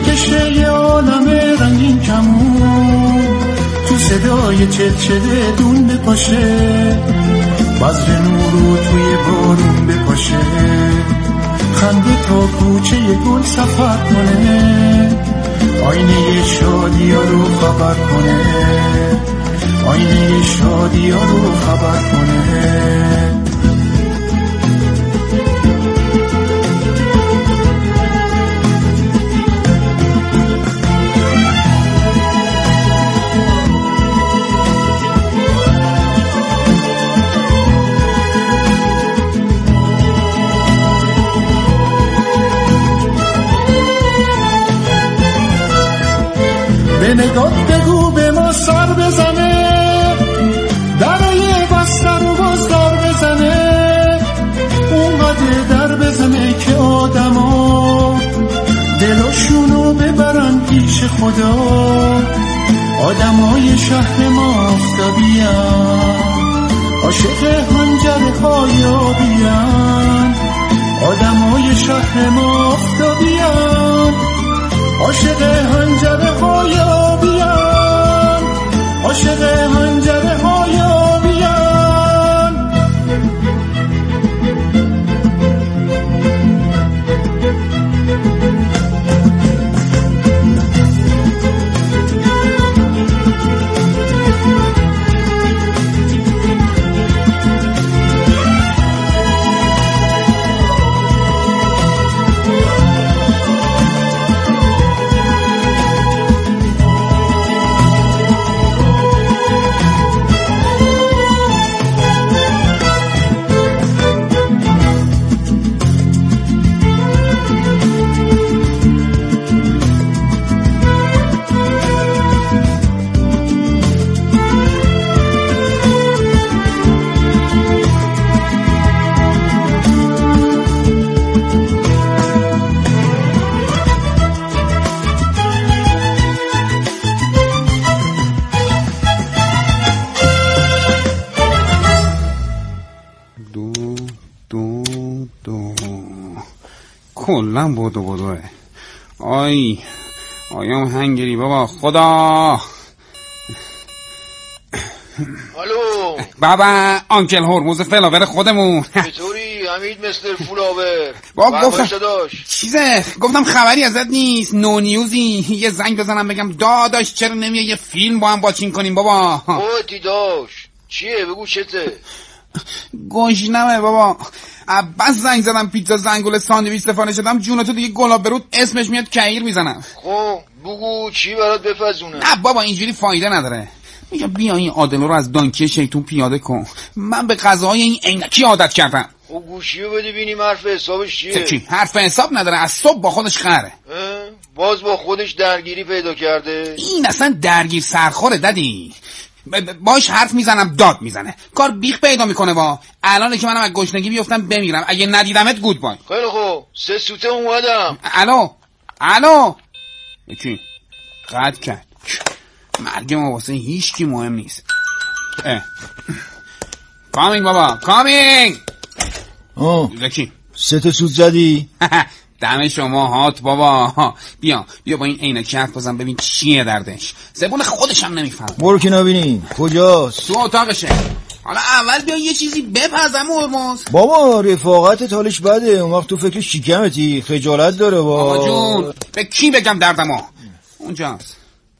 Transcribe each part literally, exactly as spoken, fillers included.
بکشه یه عالم رنگین کمون، تو صدای چلچله دون بپاشه، بذر نورو توی بارون بپاشه، خنده تا کوچه گل سفر کنه، آینه شادی ها رو خبر کنه، آینه شادی ها رو خبر کنه. به نگاه بگو به ما سر بزنه، درای بسته رو باز در بزنه، اونقدر در بزنه که آدما دلاشونو ببرن پیش خدا، آدمای شهر ما آفتابیان، عاشق هنجره های آبیان، آدمای شهر ما آفتابیان، عاشق هنجره های آبیان، عاشق هنجره های آبیان. کلن بودو بودوه. آی آیام هنگری بابا خدا. الو بابا آنکل هرموز فلاور خودمون. چطوری حمید مستر فلاور؟ بابا گفتم چیزه، گفتم خبری ازت نیست، نو نیوزی، یه زنگ بزنم بگم داداش چرا نمیای یه فیلم با هم واچین کنیم بابا. اوتی داش چیه بگو چته؟ گوشنمه بابا، بس زنگ زدم پیتزا زنگول ساندویچ سفارش دادم، جونتو دیگه گلاب برود اسمش میاد کعیر میزنم. خب بگو چی برات بپزونه؟ نه بابا اینجوری فایده نداره. میگم بیا این عادلو رو از دانکی شیطون پیاده کن، من به غذاهای این عینکی عادت کردم. خب گوشیو بده ببینیم حرف حسابش چیه؟ چی؟ حرف حساب نداره، از صبح با خودش خره. باز با خودش درگیری پیدا کرده؟ این اصلا درگیر سرخوره دادی، باش حرف میزنم داد میزنه، کار بیخ پیدا میکنه. با الان که منم از گشنگی بیفتم بمیرم، اگه ندیدمت گود بای. خیلی خوب سه سوته اومدم. الو الو چی؟ قد کرد مرگ ما واسه هیچ کی مهم نیست. اه کامینگ بابا کامینگ. آه لکی سه تا سوت زدی؟ دم شما هات بابا. بیا بیا با این عینکی حرف بزن ببین چیه دردش، زبون خودشم نمیفهم. برو که نبینیم کجاست؟ تو اتاقشه. حالا اول بیا یه چیزی بپزم هرمز. بابا رفاقت حالش بده، اون وقت تو فکر شیکمتی، خجالت داره. با بابا جون به کی بگم دردمو؟ اونجاست.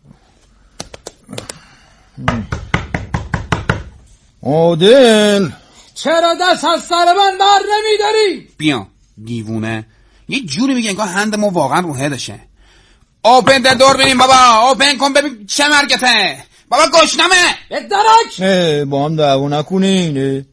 عادل چرا دست از سر من بر نمیداری؟ بیا دیوونه، یه جوری میگه انگار هند ما واقعا رو هدشه. اوپن در دور بینیم بابا، اوپن کن ببین چه مرگته. بابا گشنمه درک. با هم دعوا نکنین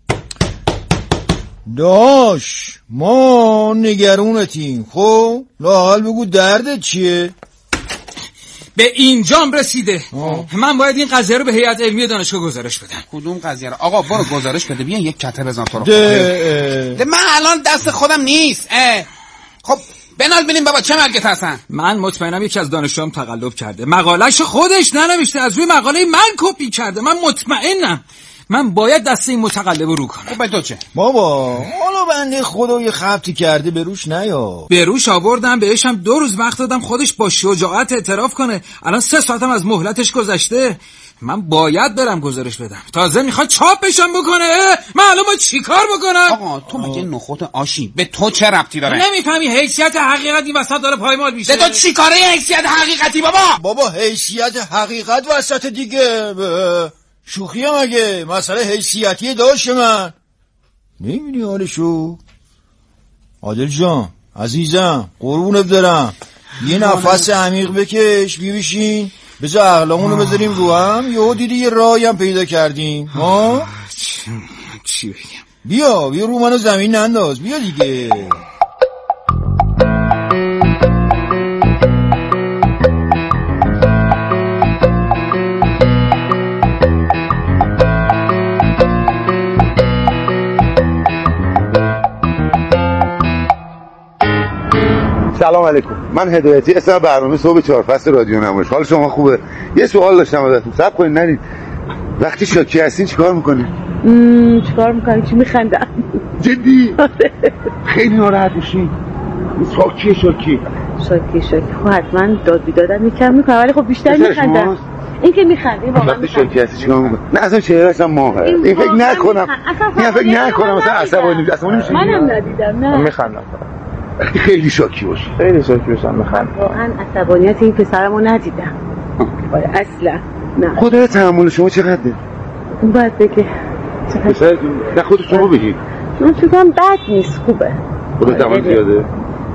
داش، ما نگرونتیم. خب لااقل بگو دردت چیه؟ به اینجام رسیده. آه. من باید این قضیه رو به هیئت علمی دانشگاه گزارش بدم. کدوم قضیه رو؟ آقا برو گزارش بده، بیا یک کته بزن تو رو. ده, ده من الان دست خودم نیست. اه. خب بنال بینیم بابا چه مرگت هستن؟ من مطمئنم یکی از دانشجوام تقلب کرده، مقاله‌شو خودش ننوشته، از روی مقاله من کپی کرده. من مطمئنم. من باید دست این متقلب رو کنم. خب به تو چه بابا؟ حالا بنده خدا یه خبطی کرده به روش نیا. به روش آوردم، بهش هم دو روز وقت دادم خودش با شجاعت اعتراف کنه. الان سه ساعتم از مهلتش گذشته. من باید برم گزارش بدم. تازه میخواد چاپشم بکنه. من الان با چی کار بکنم؟ آقا تو مگه نخود آشی به تو چه ربطی داره؟ نمیفهمی حیثیت حقیقتی وسط داره پایمال میشه. به تو چی کاره حیثیت حقیقتی بابا؟ بابا حیثیت حقیقت وسط دیگه. شوخیه مگه؟ مسئله حیثیتی داشت من. نمیدونی حالشو؟ عادل جان عزیزم قربونت برم، یه نفس عمیق بکش، بی بشین، بذار عقلامونو بذاریم رو هم. یهو دیدی یه راهی هم پیدا کردیم. ها چی بگم؟ بیا بیا رو منو زمین ننداز، بیا دیگه. سلام علیکم، من هدایتی، اسم برنامه صبح چهار فصل رادیو نمایش. حال شما خوبه؟ یه سوال داشتم ازتون. صبر کنید نرید. وقتی شاکی هستین چیکار میکنید؟ چیکار میکنید؟ چی میخندم؟ جدی؟ خیلی ناراحت میشین؟ شاکی شاکی شاکی شاکی خب حتما داد بیدادم میکنم میکنم، ولی خب بیشتر میخندم. این که میخنده واقعا. وقتی شاکی هستی چیکار میکنید؟ نه اصلا چهرهش هم ماهه. این فکر نکنم این فکر نکنم مثلا عصبانی عصبانی میشین. منم ندیدم. نه میخندم. وقتی خیلی شاکی باشی خیلی شاکی باشم میخندم. واقعا عصبانیت این پسرمو ندیدم اصلا. نه خدا تحمل شما چقدره؟ اون باید بگه چقدر. نه خود شما بگید. من فکرم بد نیست، خوبه. خدا تحمل زیاده؟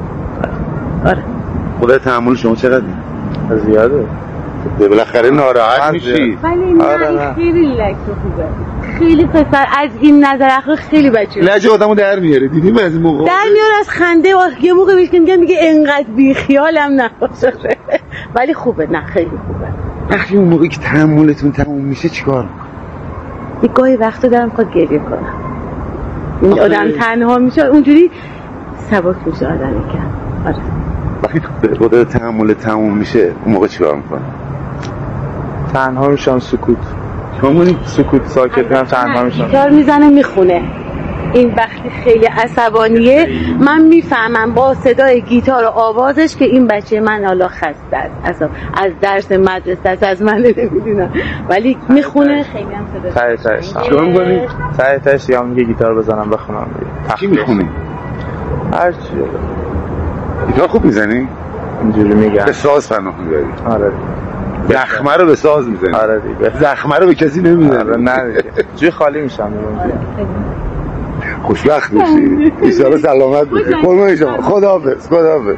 آره. خدا تحمل شما چقدره؟ زیاده. بالاخره ناراحت میشی. ولی نه خیلی لک خوبه، خیلی پسر از این نظر اخر خیلی بچه لجه آدمو در میاره. دیدیم از این موقع در میاره از خنده و یه موقع بهش میگم میگه انقدر بی خیالم نباشه. ولی خوبه، نه خیلی خوبه. وقتی اون موقعی که تحملتون تموم میشه چیکار میکنی؟ یه گاهی وقتا دارم خود گریه کنم. این آدم تنها میشه اونجوری سبک میشه آدم یکم. آره. وقتی خود تحمل تموم میشه اون موقع چیکار میکنی؟ تنها میشم، سکوت. همونی سکوت ساکت میشم، تنها میشم. گیتار میزنه میخونه. این وقتی خیلی عصبانیه من میفهمم با صدای گیتار و آوازش که این بچه من حالا خسته است، اصلا از درس مدرسه است، از من نمیدونم، ولی میخونه خیلی هم صدا. تای تایش چیکار میکنی؟ تای تایش یا میگه گیتار بزنم بخونم. چی میخونی؟ هر چی. گیتار خوب میزنی؟ اینجوری میگم. به ساز پناه میبری؟ آره. زخمه رو به ساز میزنی؟ آره دیگه. زخمه رو به کسی نمیزنی؟ آره نه دیگه. جوی خالی میشم. خوشبخت باشی. ایشالا سلامت باشی. قربان شما. خداحافظ. خداحافظ.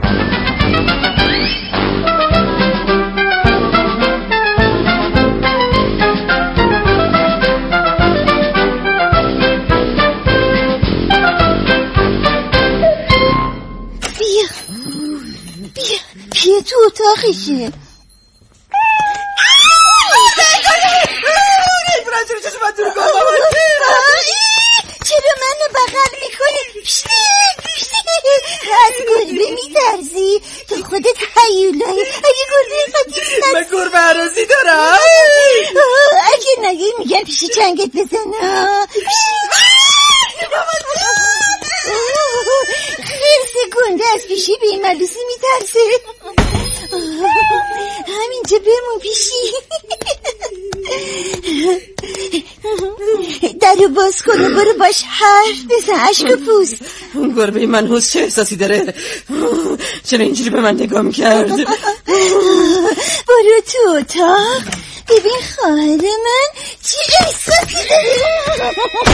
بیا بیا بیا تو اتاقشه. چرا منو بغل میکنی؟ از گربه میترسی؟ تو خودت حیولایی. اگه گربه خودی من گربه عراضی دارم. اگه نگه میگن پیشی چنگت بزن. خیلی گنده از پیشی به این ملوسی میترسه. همینجا بمون پیشی. درو باز کن و برو باش حرف بزن. عشق و پوست. گربه منحوس چه احساسی داره؟ چرا اینجوری به من نگاه میکرد؟ برو تو اتاق ببین خواهر من چه احساسی داره.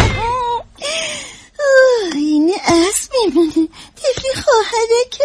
این اسب میمونه طفلی خواهره که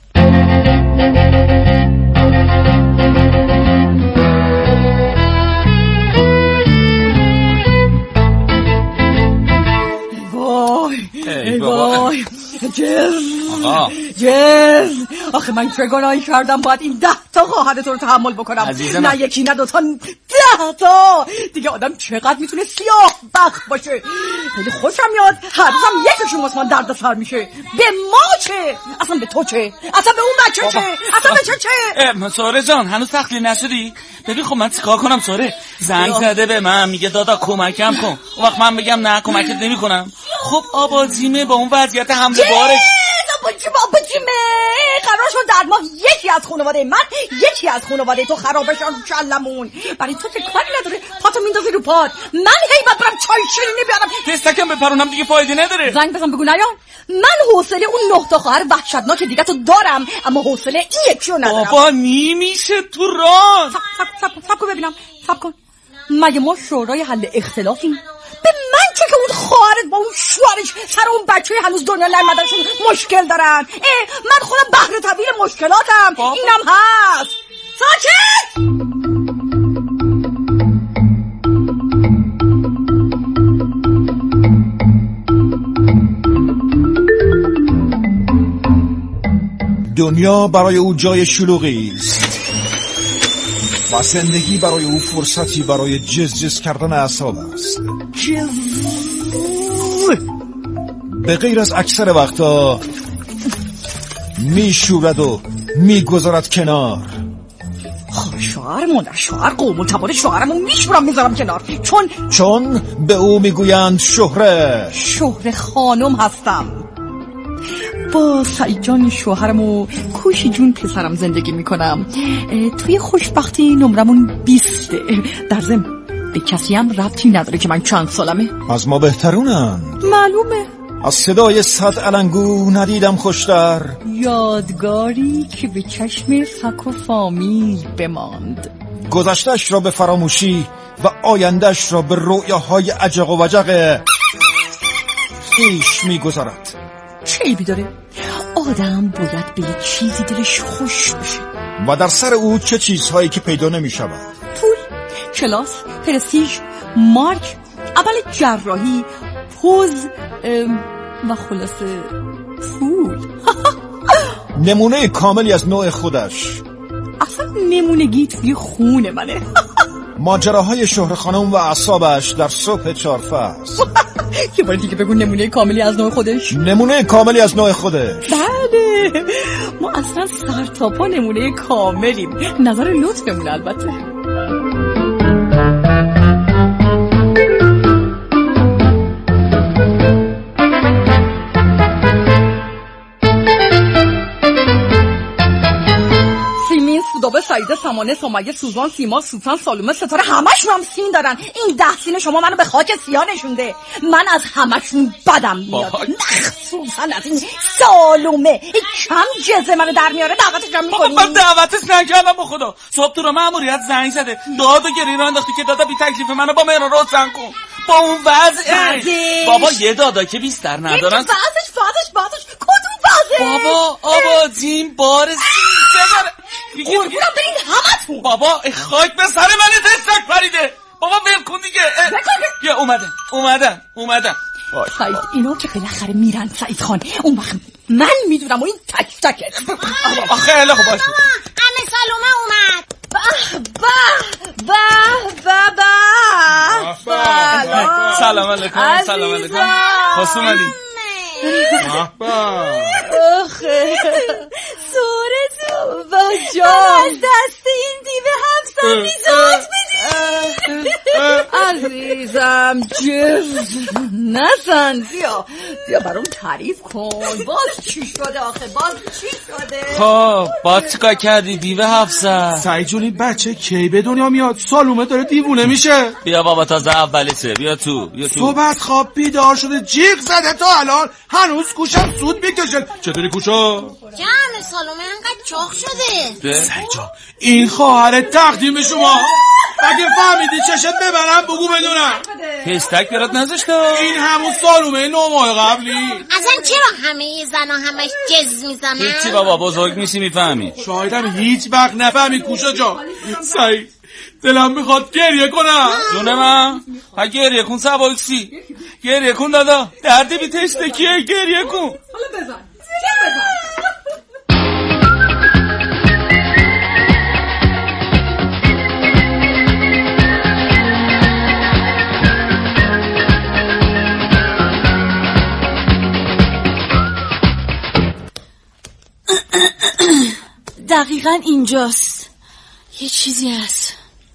ای وای جر جر آخه من چه گناهی کردم باید این ده تا خواهر تو رو تحمل بکنم؟ نه یکی نه دوتا، ده تا. دیگه آدم چقدر میتونه سیاه بخت باشه. خیلی خوشم میاد هر روزم یکشون واسه من درد سر میشه. به ما چه؟ اصلا به تو چه؟ اصلا به اون بچه چه؟ اصلا به چه چه؟ ساره جان هنوز تخلیه نشدی؟ ببین خب من چیکار کنم ساره؟ زنگ زده به من میگه دادا کمکم کن. اون وقت من بگم نه کمکت نمیکنم. خب آباجیمه با اون وضعیت حمله بارش. آباجیم آباجیمه قرار شد در ماه یکی از خانواده من یکی از خانواده تو خرابشن رو کلمون. برای تو که کاری نداره پاتو میندازی رو پات. من هی باید برم چای شیرینی بیارم دستکم بپرونم دیگه فایده نداره. زنگ بزن بگو نیان. من حوصله اون نه تا خواهر وحشتناک دیگه تو دارم اما حوصله این یکی رو ندارم. بابا نمیشه تو راه. سب سب سب سب کن ببینم سب کن. مگه ما شورای حل اختلافیم؟ به من چه که اون خواهرت با اون شوهرش سر اون بچه هنوز دنیا نیامدنشون مشکل دارن. اه من خودم بحر طویل مشکلاتم. بابا. اینم هست. ساکت. دنیا برای او جای شلوغی است و زندگی برای او فرصتی برای جز جز کردن اعصاب است. جز به غیر از اکثر وقتا می شورد و می گذارد کنار. خب شوهرمون در شوهر قوم التبار شوهرمون میشورم میذارم کنار چون چون به او میگویند شهره. شهره خانم هستم. با سعید جان شوهرم و کوشی جون پسرم زندگی میکنم. توی خوشبختی نمرمون بیسته. در ضمن به کسی هم ربطی نداره که من چند سالمه. از ما بهترونن معلومه. از صدای صد علنگو ندیدم خوشتر. یادگاری که به چشم سک و فامیل بماند. گذشتش را به فراموشی و آیندهش را به رویاهای عجق و وجق خیش میگذارد. چه عیبی داره؟ آدم باید به یک چیزی دلش خوش بشه. و در سر او چه چیزهایی که پیدا نمی شود؟ پول، کلاس، پرستیژ، مارک، عمل جراحی، پوز و خلاصه پول. نمونه کاملی از نوع خودش. اصلا نمونگی توی خون منه. ماجراهای شهر خانم و اعصابش در صبح چهار فصل. یه بار دیگه بگو نمونه کاملی از نوع خودش. نمونه کاملی از نوع خودش. بله ما اصلا سر تا پا نمونه کاملیم. نظر لطفمون البته. سودابه، سعیده، سمانه، سمیه، سوزان، سیما، سوسن، سالومه، ستاره همشون هم سین دارن. این ده سین شما منو به خاک سیاه نشونده. من از همشون بدم میاد مخصوصا از این سالومه. این کم جزه منو در میاره. دعوتش هم میکنی؟ من دعوتش نکردم به خدا. صبح تو رو ماموریت زنگ زده داد و گریه رو انداختی که دادا بی تکلیف منو با مهران روشن کن. با اون وضع بابا یه دادا که بیشتر ندارن. وضعش وضعش وضعش کدوم وضعه؟ بابا آبادین بار سیزده داره. قربونم برین همتون. بابا خاک به سر من تستک پریده. بابا ول کن دیگه. بیا اومدن اومدن اومدن. سعید اینا که بالاخره میرن سعید خان. اون وقت من میدونم و این تک تکه. خیلی خوب باشه. عمه سالومه اومد. به به به به به. سلام علیکم. سلام علیکم. خوش اومدی. آخه سوره تو با جان از دست این دیوه همسر میزاد بدی. عزیزم جز نزن. بیا بیا برام تعریف کن. باز چی شده آخه؟ باز چی شده؟ خب باز چیکار کردی دیوه هفصد؟ سعید جون این بچه کی به دنیا میاد؟ سالومه داره دیوونه میشه. بیا بابا تازه اولیشه. بیا تو بیا تو. صبح از خواب بیدار شده جیغ زده تا الان هنوز گوشم سود میکشه. چطوری کوشا؟ جان سالومه انقدر چاق شده. سعید جان این خواهر تقدیم شما. اگه فهمیدی چشت ببرم بگو بدونم. پستک برات نذاشته. این همون سالومه نو ماه قبلی. اصلا چرا همه زنا همش جز میزنن؟ هیچی بابا بزرگ میشی میفهمی. شایدم هیچ وقت نفهمی کوشا جان. سعید دلم میخواد گریه کنم. جونه من ها گریه کن سباکسی. گریه کن دادا دردی بی تشتکیه. گریه کن. حالا بزن بزن. دقیقاً اینجاست. یه چیزی هست.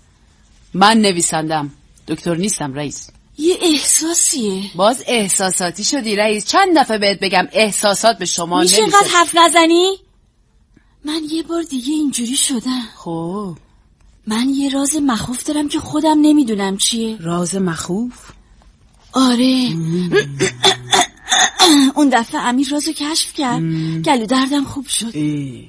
من نویسندم، دکتر نیستم رئیس. یه احساسیه. باز احساساتی شدی رئیس. چند دفعه بهت بگم احساسات به شما نمیشه. میشه قد حرف نزنی؟ من یه بار دیگه اینجوری شدم. خب من یه راز مخوف دارم که خودم نمیدونم چیه. راز مخوف؟ آره. اون دفعه امیر رازو کشف کرد. گلو دردم خوب شد. ای.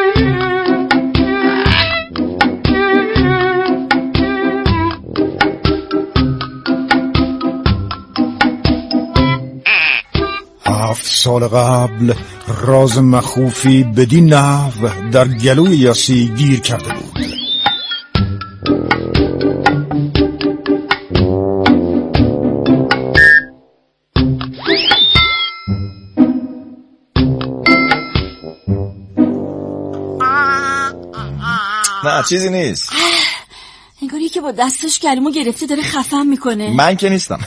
هفت سال قبل راز مخوفی بدین نحو در گلوی یاسی گیر کرده بود. نه چیزی نیست. انگاری که با دستش گلومو گرفته داره خفم میکنه. من که نیستم.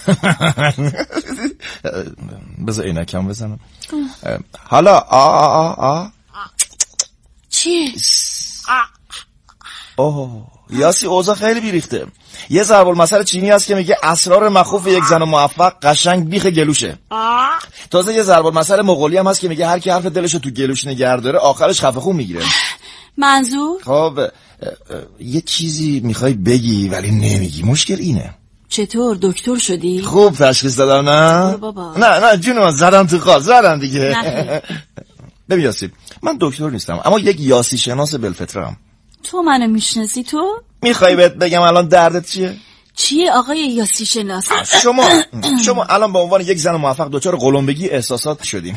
بذار عینکم بزنم. حالا آ آ آ چیه؟ اوه یاسی اوضاع خیلی بیریخته. یه ضرب المثل چینی هست که میگه اسرار مخوف یک زن موفق قشنگ بیخ گلوشه. تازه یه ضرب المثل مغولی هم هست که میگه هر کی حرف دلشو تو گلوش نگه داره آخرش خفه خون میگیره. منظور؟ خب یه چیزی میخوای بگی ولی نمیگی، مشکل اینه. چطور دکتر شدی؟ خوب تشخیص دادم نه؟ بابا. نه نه جونم زدم تو خواست زدم دیگه. ببین یاسی من دکتر نیستم اما یک یاسی شناس بالفطره‌ام. تو منو میشناسی تو؟ میخوای بهت بگم الان دردت چیه؟ چیه آقای یاسی شناس؟ شما شما الان به عنوان یک زن موفق دچار قلمبگی احساسات شدیم.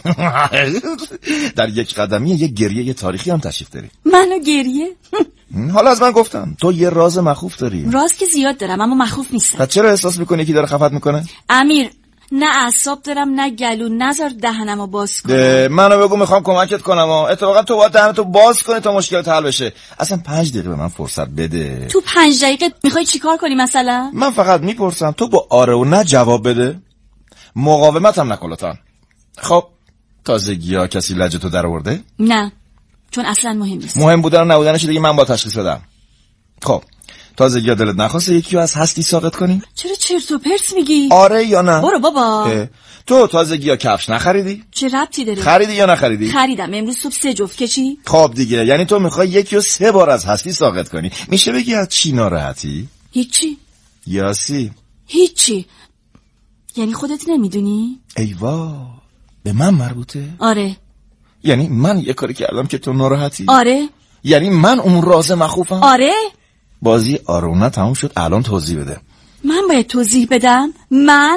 در یک قدمی یک گریه تاریخی هم تشریف داری. منو گریه؟ حالا از من گفتم تو یه راز مخوف داری. راز که زیاد دارم اما مخوف نیستم. پس چرا احساس میکنی که داره خفت میکنه؟ امیر نه اعصاب دارم نه گلو، نذار دهنمو باز کنم. منو بگو میخوام کمکت کنم. اتفاقا تو باید دهنتو باز کنی تا مشکلت حل بشه. اصلا پنج دقیقه به من فرصت بده. تو پنج دقیقه میخوای چیکار کنی مثلا؟ من فقط میپرسم تو با آره و نه جواب بده. مقاومت هم نکن لطفا. خب تازگی‌ها کسی لجتو در آورده؟ نه چون اصلا مهم نیست. مهم بودن و نبودنش دیگه من با تشخیص بدم. خب تازگی‌ها دلت نخواسته یکی از هستی ساقط کنی؟ چرا چرت و پرت میگی؟ آره یا نه؟ برو بابا. تو تازگی‌ها کفش نخریدی؟ چه ربطی داره؟ خریدی یا نخریدی؟ خریدم امروز صبح سه جفت. که چی؟ خب دیگه یعنی تو میخوای یکی رو سه بار از هستی ساقط کنی. میشه بگی از چی ناراحتی؟ هیچی. یاسی هیچی. یعنی خودت نمیدونی؟ ایوا به من مربوطه؟ آره. یعنی من یه کاری کردم که تو ناراحتی؟ آره. یعنی من اون راز مخوفم؟ آره. بازی آرونه تموم شد الان توضیح بده. من باید توضیح بدم؟ من؟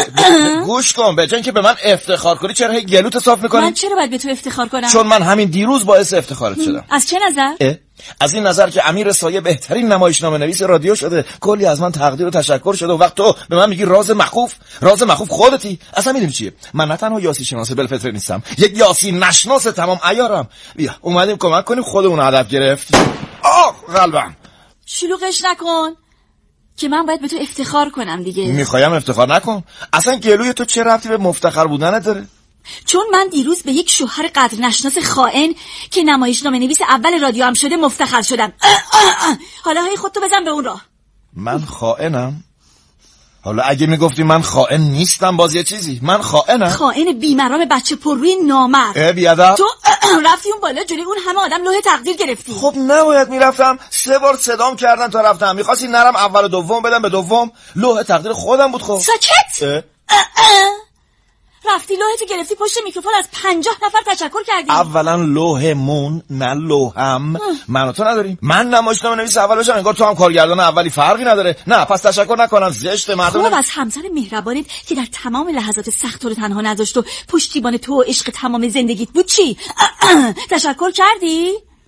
گوش کن به جای اینکه به من افتخار کنی چرا هی گلوت صاف میکنی؟ من چرا باید به تو افتخار کنم؟ چون من همین دیروز باعث افتخارت شدم. از چه نظر؟ از این نظر که امیر سایه بهترین نمایشنامه نویس رادیو شده، کلی از من تقدیر و تشکر شده و وقت تو به من میگی راز مخوف. راز مخوف خودتی. اصلا میدونی چیه؟ من نه تنها یاسی شناس بالفطره نیستم، یک یاسی نشناس تمام عیارم. بیا اومدیم کمک کنیم خودمون هدف گرفت. آه قلبم شلوغش نکن که من باید به تو افتخار کنم دیگه. میخوایم افتخار نکن. اصلا گلوی تو چه ربطی به مفتخر بودنت داره؟ چون من دیروز به یک شوهر قدر نشناس خائن که نمایشنامه نویس اول رادیو هم شده مفتخر شدم. اه اه اه. حالا هی خودتو بزن به اون راه. من خائنم؟ حالا اگه میگفتی من خائن نیستم باز یه چیزی. من خائنم؟ خائن بیمرام بچه پروی نامرد. اه بیادب. تو رفتی اون بالا جلوی اون همه آدم لوح تقدیر گرفتی. خب نباید میرفتم. سه بار صدام کردن تا رفتم. میخواستی نرم اول و دوم بدم به دوم. لوح تقدیر خودم بود. خب ساکت. اه اه. رفتی لوحتو گرفتی پشت میکروفون از پنجاه نفر تشکر کردی. اولا لوحمون نه لوحم. من و تو نداریم. من نمایشنامه نویس اول بشم انگار تو هم کارگردان اولی فرقی نداره. نه پس تشکر نکنم زشت مردم. خب از همسر مهربانت که در تمام لحظات سخت تو رو تنها نذاشت و پشتیبان تو و عشق تمام زندگیت بود چی؟ تشکر کردی؟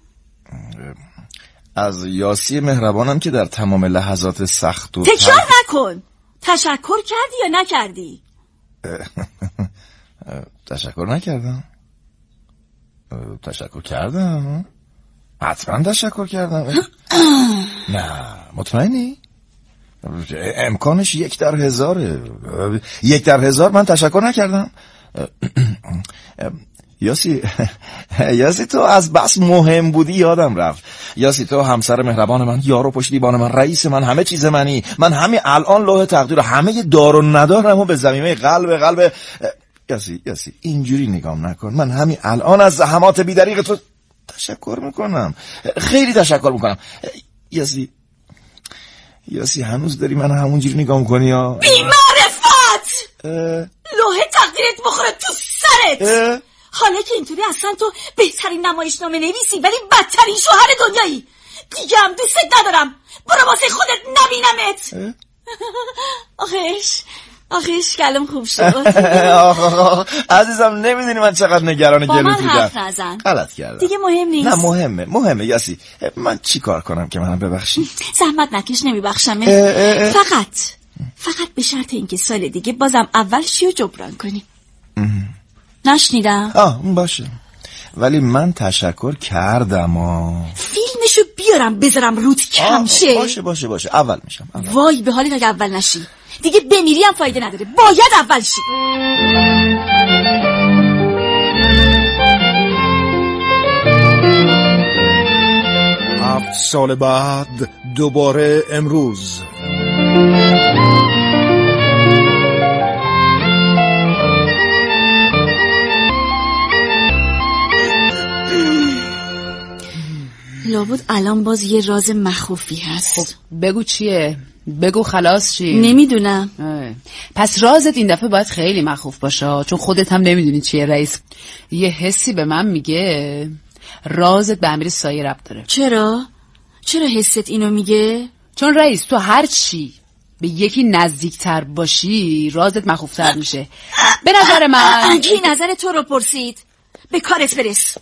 از یاسی مهربانم که در تمام لحظات سخت و تکرار نکن. تشکر کردی یا نکردی؟ تشکر نکردم. تشکر کردم. حتما تشکر کردم. نه مطمئنی؟ امکانش یک در هزاره. یک در هزار من تشکر نکردم. یاسی یاسی تو از بس مهم بودی یادم رفت. یاسی تو همسر مهربان من، یارو پشتیبان من، رئیس من، همه چیز منی. من همین الان لوح تقدیر همه دار و ندارمو به زمینه قلب قلب یاسی یاسی اینجوری نگام نکن. من همین الان از زحمات بی‌دریغ تو تشکر میکنم، خیلی تشکر میکنم. یاسی یاسی هنوز داری من همونجوری نگاه میکنی یا بی معرفت؟ لوح تقدیرت بخوره تو سرت. اه؟ حالا که اینطوری اصلا تو بهترین نمایشنامه نویسی ولی بدترین شوهر دنیایی. دیگه هم دوست ندارم، برو واسه خودت نبینمت. آخش آخش کلم خوب شد. عزیزم نمیدونی من چقدر نگران گلوت بودم. با من حرف نزن. غلط کردم. دیگه مهم نیست. نه مهمه مهمه یاسی. من چی کار کنم که منم ببخشی؟ زحمت نکش، نمیبخشم. فقط فقط به شرط اینکه سال دیگه بازم اول شی و جبران کنی. نشنیدم؟ آه باشه، ولی من تشکر کردم. آه فیلمشو بیارم بذارم رود کم شه. باشه باشه باشه اول میشم. اول. وای به حالی اگه اول نشی دیگه بمیری هم فایده نداره، باید اول شی. هفت سال بعد دوباره امروز. لابد الان باز یه راز مخوفی هست. خب بگو چیه؟ بگو خلاص چی؟ نمیدونم. پس رازت این دفعه باید خیلی مخوف باشه، چون خودت هم نمیدونی چیه. رئیس یه حسی به من میگه رازت به امیر سایه ربط داره. چرا؟ چرا حست اینو میگه؟ چون رئیس تو هر چی به یکی نزدیکتر باشی رازت مخوفتر میشه. به نظر من کی نظر تو رو پرسید؟ به کارت برس.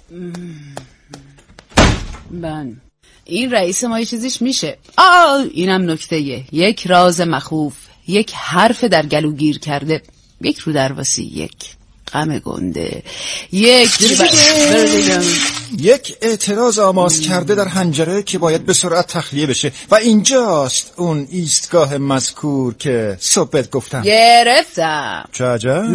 من این رئیس ما یه چیزیش میشه. آه اینم نکته یه. یک راز مخوف، یک حرف در گلو گیر کرده، یک رو درواسی، یک غم گنده، یک یک اعتراض آماس کرده در حنجره که باید به سرعت تخلیه بشه و اینجاست اون ایستگاه مذکور که صبحت گفتم. گرفتم. چه عجب.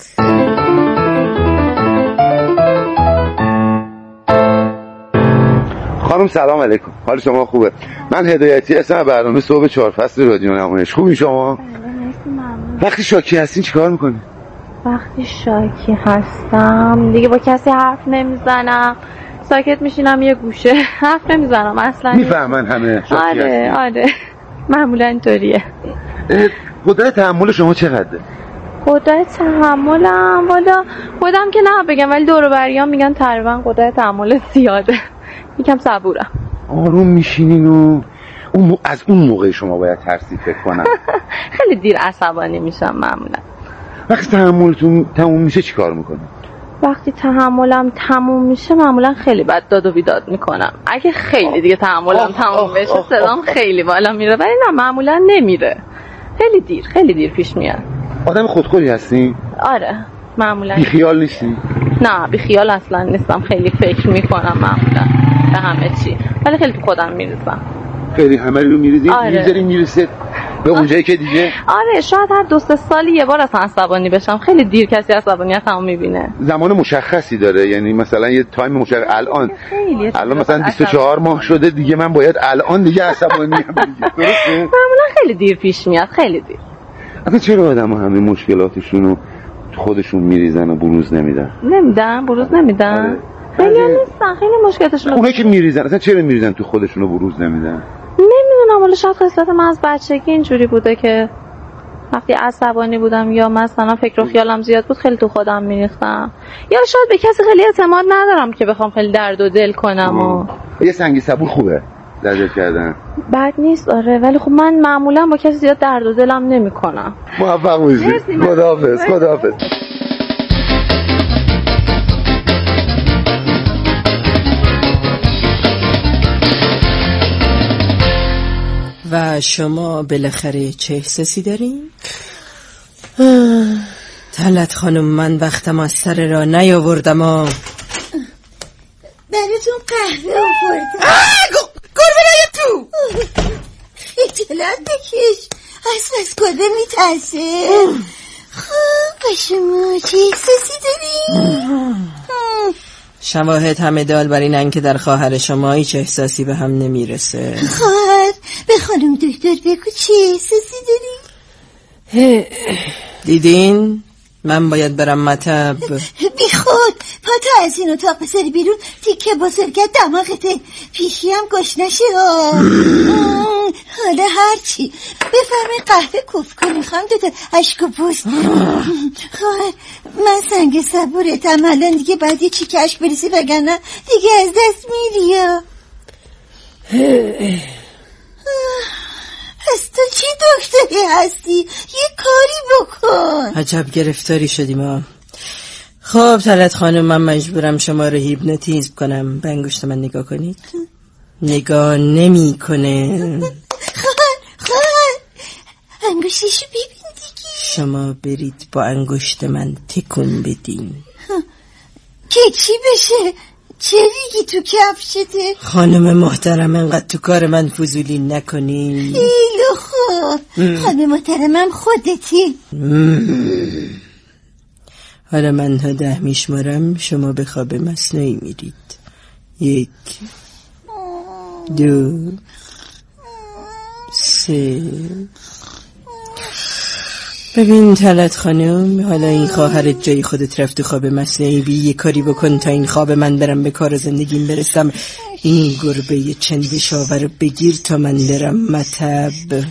خانم سلام علیکم، حال شما خوبه؟ من هدایتی هستم، برنامه صبح چهار فصل رادیو نمایش. خوبی شما؟ وقتی شاکی هستین چیکار میکنی؟ وقتی شاکی هستم دیگه با کسی حرف نمیزنم، ساکت میشینم یه گوشه، حرف نمیزنم اصلا. میفهمن همه شاکی آره هستین؟ آره معمولا اینطوریه. قدرت تحمل شما چقدره؟ قدرت تحملم والا خودم که نه بگم، ولی دور و بریام میگن تقریبا قدرت تحمل زیاده. یکم صبورم. آروم میشینین و اون از اون موقع شما باید ترسی فکر کنم. خیلی دیر عصبانی میشم معمولا. وقتی تحملتون تموم میشه چی کار میکنه؟ وقتی تحملم تموم میشه معمولا خیلی بد داد و بیداد میکنم. اگه خیلی دیگه تحملم تموم بشه صدام خیلی بالا میره، ولی نه معمولا نمیره. خیلی دیر خیلی دیر پیش میاد. آدم خودخوری هستی؟ آره معمولا. بی خیال نیستی؟ نه بی خیال اصلا نیستم، خیلی فکر میکنم معمولا به همه چی، ولی خیلی تو خودم میریزم. خیلی همه رو میریزی؟ آره. میریزی میرسه به اونجایی که دیگه؟ آره شاید هر دو سه سالی یه بار اصلا عصبانی بشم. خیلی دیر کسی عصبانیتمو میبینه. زمان مشخصی داره؟ یعنی مثلا یه تایم مشخص الان الان مثلا بیست و چهار ماه شده دیگه من باید الان دیگه عصبانی ام دیگه. درسته؟ معمولا خیلی دیر پیش میاد، خیلی دیر. اصلا چرا آدم‌ها همه مشکلاتشونو خودشون میریزن و بروز نمیدن؟ نمیدن بروز نمیدن. آره. خیلی نیستن، خیلی مشکلاتشون. اونایی که میریزن اصلا چرا میریزن تو خودشونو بروز نمیدن؟ نمیدونم، ولی شاید خصلت من از بچگی اینجوری بوده که وقتی عصبانی بودم یا مثلا فکر و خیالم زیاد بود خیلی تو خودم میریختم، یا شاید به کسی خیلی اعتماد ندارم که بخوام خیلی درد و دل کنم. و یه سنگی صبور خوبه درد کردن، بد نیست. آره ولی خب من معمولا با کسی زیاد درد و دلم نمیکنم. موفق باشی. خداحافظ. خداحافظ. و شما بالاخره چه احساسی دارین؟ طلعت خانم من وقتم از سر را نیاوردم و براتون قهوه آوردم. گربه نیا تو. اطلاعات بکش، اصلا از گربه میترسه. خب و شما چه احساسی دارین؟ شواهد همه دال بر اینن که در خواهر شما هیچ احساسی به هم نمیرسه. خواهر به خانم دکتر بگو چه احساسی داری؟ دیدین؟ من باید برم مطب. بی خود پاتو از این اتاق بساری بیرون، تیکه بزرگت دماغته، پیشی هم گوش نشه. حالا هرچی بفرمه قهوه کوف کنی خواهم دوتا عشق و پوست. خواهر من سنگ صبورتم، الان دیگه باید یه چی که عشق بریسی وگرنه دیگه از دست میری. پس تو چی دکتری هستی؟ یه کاری بکن. عجب گرفتاری شدیم ها. خب طلعت خانم، من مجبورم شما رو هیپنوتیزم کنم. به انگشت من نگاه کنید. نگاه نمی کنه. خواهر خواهر انگشتشو ببین دیگه. شما برید با انگشت من تکون بدین. که چی بشه؟ چه ریگی تو کفشته؟ خانم محترم انقدر تو کار من فضولی نکنین. خیلی خوب. خانم محترمم خودتی. حالا من تا ده میشمارم، شما به خواب مصنوعی میرید. یک، دو، سه. ببین طلعت خانم، حالا این خواهرت جای خودت رفت خواب مصنوعی، بی یه کاری بکن تا این خواب من برم به کار زندگیم برسم. این گربه چند شاور رو بگیر تا من برم مطب.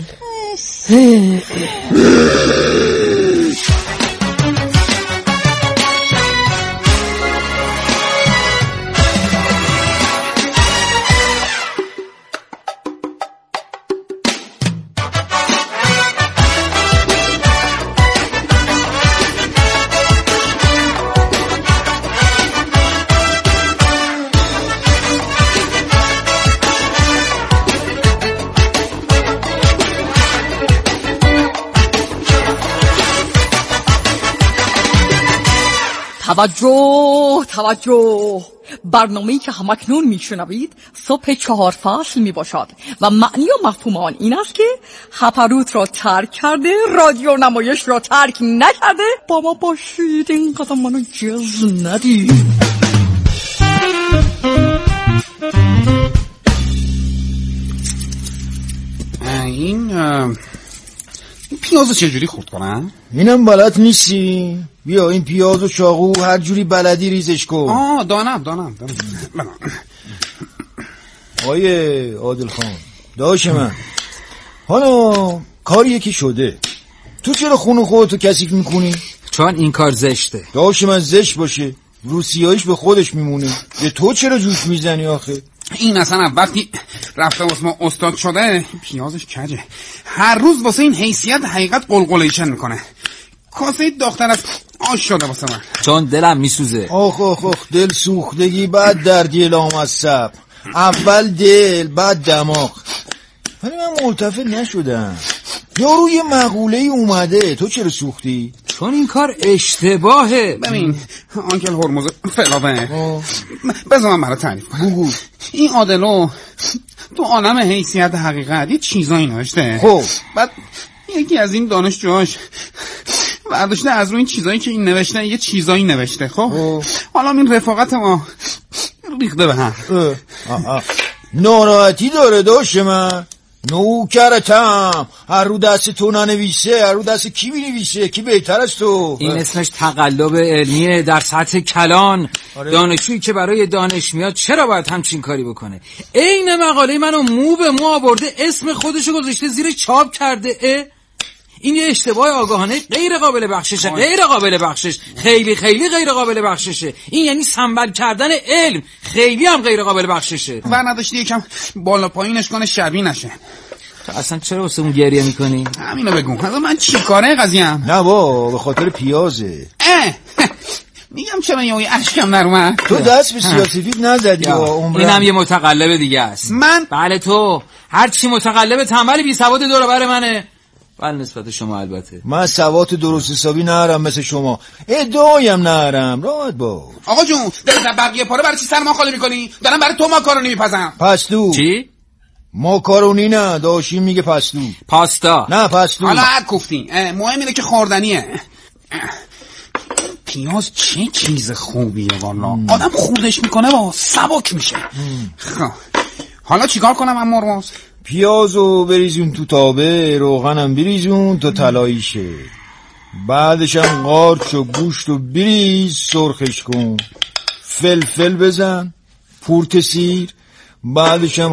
توجه توجه، برنامه‌ای که همکنون میشنوید صبح چهار فصل می باشد و معنی و مفهوم آن این است که هپروت را ترک کرده، رادیو نمایش را ترک نکرده. با ما باشید، این قدم منو جز ندید. این این پیازو چجوری خورد کنم؟ اینم بلد نیستی؟ بیا این پیاز و چاقو هر جوری بلدی ریزش کن. آه دانم دانم دانم. آیه عادل خان داش من، حالا کار یکی شده، تو چرا خون خودتو کثیف میکنی؟ چون این کار زشته. داش من زشت باشه روسیاییش به خودش میمونه، به تو چرا جوش میزنی آخه؟ این اصلا وقتی رفته واسه ما استاد شده پیازش کجه، هر روز واسه این حیثیت حقیقت قلقلیشن میکنه. کاسه دختر از آش شده واسه من، چون دلم میسوزه. آخ آخ آخ، دل سوختگی بعد دردی لامصب، اول دل بعد دماغ. ولی من ملتفت نشدم، یارو یه مقوله ای اومده، تو چرا سوختی؟ چون این کار اشتباهه. ببین آنکل هرمز فلاوه، بذار من برای تعریف کنم. این عادلو تو عالم حیثیت حقیقت یه چیزایی نوشته. خب بعد یکی از این دانشجوهاش برداشته از روی این چیزایی که این نوشته یه چیزایی نوشته. خب حالا این رفاقت ما ریخته به هم. ناراحتی داره داشت من، نوکرتم، هر رو دست تو ننویسه، هر رو دست کی بنویسه؟ کی بهتر از تو؟ این اسمش تقلب علمیه در سطح کلان. آره. دانشجویی که برای دانش میاد چرا باید همچین کاری بکنه؟ عین مقاله منو مو به مو آورده، اسم خودشو گذاشته زیر چاپ کرده. اه؟ این یه اشتباه آگاهانه غیر قابل بخششه. غیر قابل بخشش، خیلی خیلی غیر قابل بخششه. این یعنی سنبل کردن علم، خیلی هم غیر قابل بخششه. و نداشتی یکم بالا پایینش کنه شبیه نشه. تو اصلا چرا واسه اون گریه میکنی؟ همینو بگو. من چی کاره قضیه‌ام؟ نه با به خاطر پیازه. اه میگم چرا یه اشکم نرومد. تو دست به سیاسفید نزدی. اینم یه متقلب دیگه است. من بله تو هر چی متقلب تنبل بی سواد دور بر منه. بله نسبت شما البته. من سواد درست حسابی نرم مثل شما، ادعایم نرم. راحت باش آقا جون، در بقیه پاره برای چی سر ما خالی میکنی؟ دارم برای تو ماکارونی میپزم. پستو. چی؟ ماکارونی نه، داشیم میگه پستو. پاستا. نه پستو. حالا هر کوفتی، مهم اینه که خوردنیه. پیاز چه چیز خوبیه والا. آدم خوردش میکنه و سبک میشه. خب حالا چیکار کنم ام مرموز؟ پیازو بریزون تو تابه، روغنم بریزون تا طلایی شه، بعدش هم قارچ و گوشت و بریز سرخش کن، فلفل بزن، پورت سیر، بعدش هم